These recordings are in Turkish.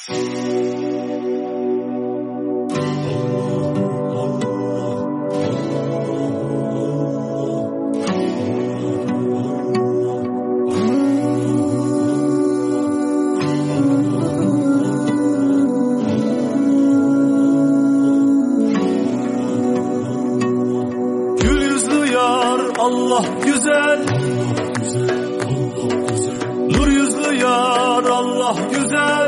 Allah güzel, nur yüzlü yar Allah güzel,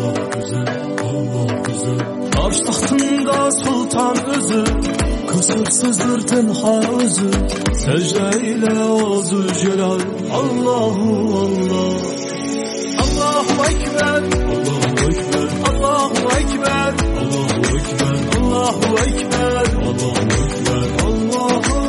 arş tahtında sultan özü, kusursuzdur tenha özü, secde ile o Zülcelal. Allahu Allah, Allahu Ekber, Allahu Ekber, Allahu Ekber, Allahu Ekber, Allahu Ekber, Allahu Ekber, Allahu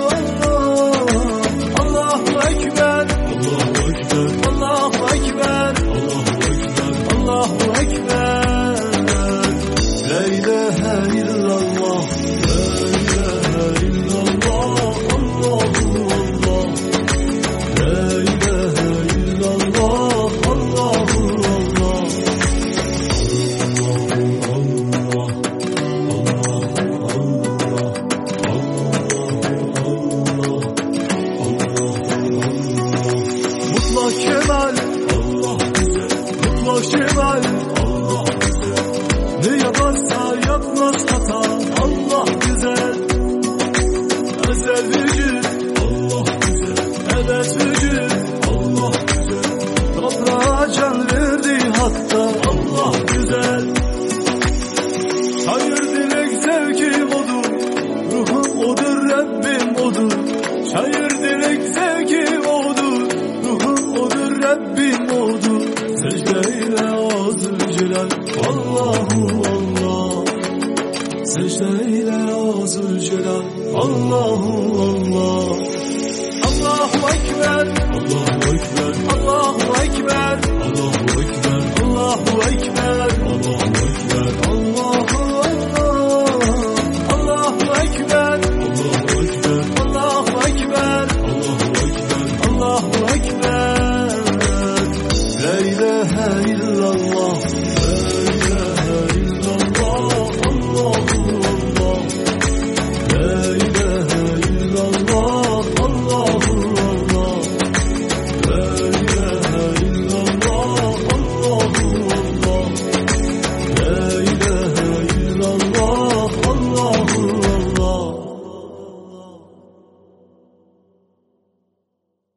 Kemal, Allah güzel, mutlak Kemal, Allah güzel. Ne yaparsa yapmaz hata, Allah güzel. Ezel vücut, Allah güzel. Ebed vücut, Allah güzel. Toprağa can verdi hatta, Allah güzel. Şair dilek zevkim odur, ruhum odur, Rabbim odur. Şair dilek zevkim odur, Rabbim odur, secdeyle o Zülcelal. Allahu Allah, secdeyle o Zülcelal. Allahu Allah, Allahu Ekber, Allahu Ekber, Allahu Ekber, Allahu Ekber, Allahu Ekber, Allahu Ekber, Allahu Allah, Allahu Ekber, Allahu Ekber, Allahu Ekber, Allahu Ekber, Allahu Ekber. La ilahe illallah.